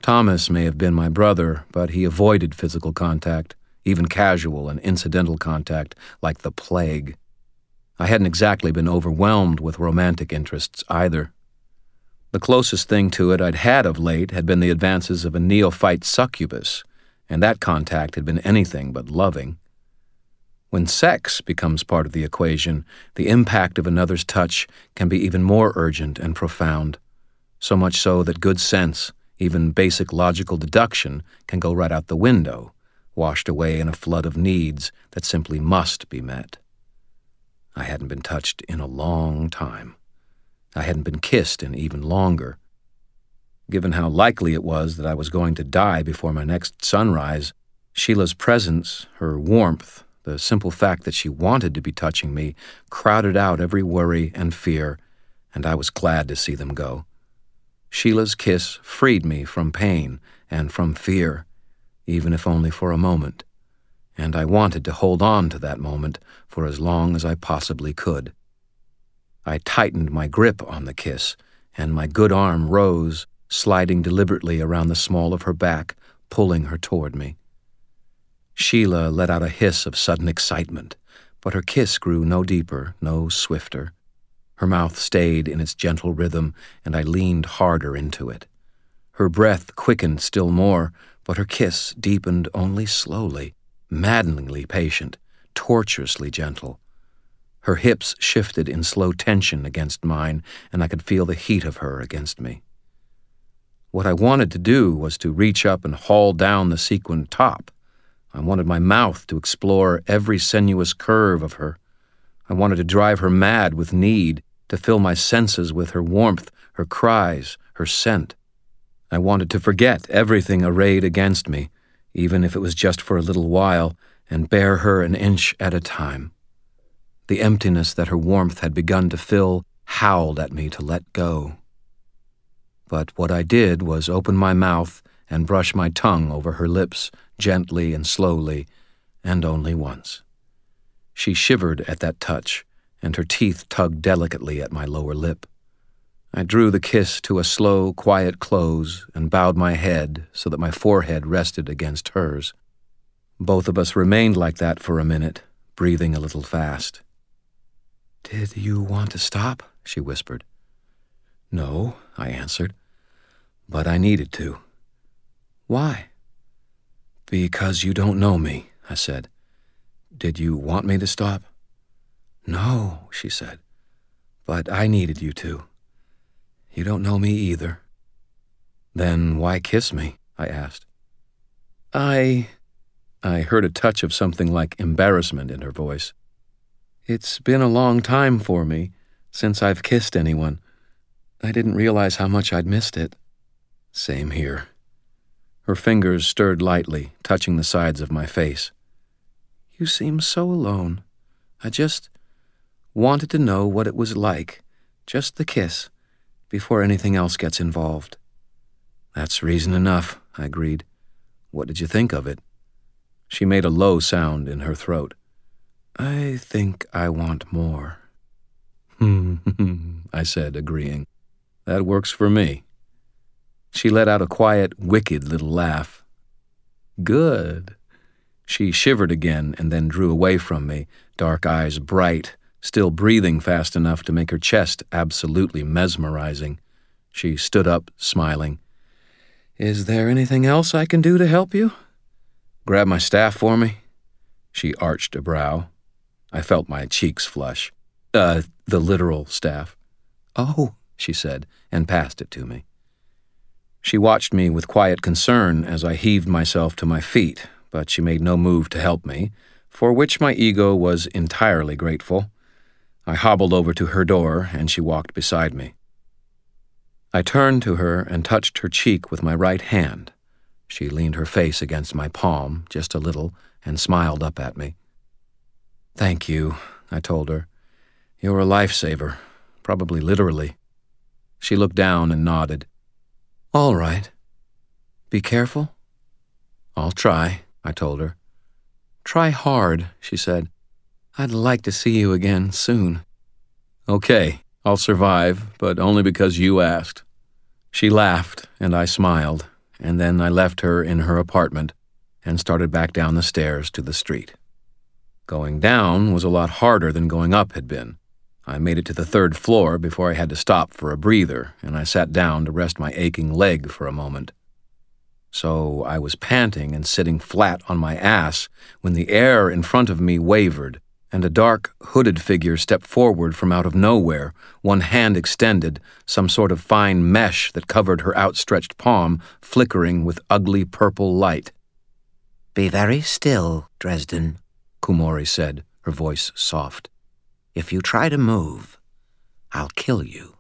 Thomas may have been my brother, but he avoided physical contact, even casual and incidental contact, like the plague. I hadn't exactly been overwhelmed with romantic interests either. The closest thing to it I'd had of late had been the advances of a neophyte succubus, and that contact had been anything but loving. When sex becomes part of the equation, the impact of another's touch can be even more urgent and profound, so much so that good sense, even basic logical deduction, can go right out the window, washed away in a flood of needs that simply must be met. I hadn't been touched in a long time. I hadn't been kissed in even longer. Given how likely it was that I was going to die before my next sunrise, Sheila's presence, her warmth, the simple fact that she wanted to be touching me, crowded out every worry and fear, and I was glad to see them go. Sheila's kiss freed me from pain and from fear, even if only for a moment, and I wanted to hold on to that moment for as long as I possibly could. I tightened my grip on the kiss, and my good arm rose, sliding deliberately around the small of her back, pulling her toward me. Sheila let out a hiss of sudden excitement, but her kiss grew no deeper, no swifter. Her mouth stayed in its gentle rhythm, and I leaned harder into it. Her breath quickened still more, but her kiss deepened only slowly, maddeningly patient, tortuously gentle. Her hips shifted in slow tension against mine, and I could feel the heat of her against me. What I wanted to do was to reach up and haul down the sequined top. I wanted my mouth to explore every sinuous curve of her. I wanted to drive her mad with need, to fill my senses with her warmth, her cries, her scent. I wanted to forget everything arrayed against me, even if it was just for a little while, and bear her an inch at a time. The emptiness that her warmth had begun to fill howled at me to let go. But what I did was open my mouth and brush my tongue over her lips, gently and slowly, and only once. She shivered at that touch, and her teeth tugged delicately at my lower lip. I drew the kiss to a slow, quiet close and bowed my head so that my forehead rested against hers. Both of us remained like that for a minute, breathing a little fast. "Did you want to stop?" she whispered. "No," I answered, "but I needed to." "Why?" "Because you don't know me," I said. "Did you want me to stop?" "No," she said, "but I needed you to. You don't know me either." "Then why kiss me?" I asked. I heard a touch of something like embarrassment in her voice. "It's been a long time for me, since I've kissed anyone. I didn't realize how much I'd missed it." "Same here." Her fingers stirred lightly, touching the sides of my face. "You seem so alone. I just wanted to know what it was like, just the kiss, before anything else gets involved." "That's reason enough," I agreed. "What did you think of it?" She made a low sound in her throat. "I think I want more." I said, agreeing. "That works for me." She let out a quiet, wicked little laugh. "Good." She shivered again and then drew away from me, dark eyes bright, still breathing fast enough to make her chest absolutely mesmerizing. She stood up, smiling. "Is there anything else I can do to help you?" "Grab my staff for me." She arched a brow. I felt my cheeks flush. The literal staff." "Oh," she said, and passed it to me. She watched me with quiet concern as I heaved myself to my feet, but she made no move to help me, for which my ego was entirely grateful. I hobbled over to her door, and she walked beside me. I turned to her and touched her cheek with my right hand. She leaned her face against my palm, just a little, and smiled up at me. "Thank you," I told her. "You're a lifesaver, probably literally." She looked down and nodded. "All right. Be careful?" "I'll try," I told her. "Try hard," she said. "I'd like to see you again soon." "Okay, I'll survive, but only because you asked." She laughed, and I smiled, and then I left her in her apartment and started back down the stairs to the street. Going down was a lot harder than going up had been. I made it to the 3rd floor before I had to stop for a breather, and I sat down to rest my aching leg for a moment. So I was panting and sitting flat on my ass when the air in front of me wavered, and a dark, hooded figure stepped forward from out of nowhere, one hand extended, some sort of fine mesh that covered her outstretched palm flickering with ugly purple light. "Be very still, Dresden," Kumori said, her voice soft. "If you try to move, I'll kill you."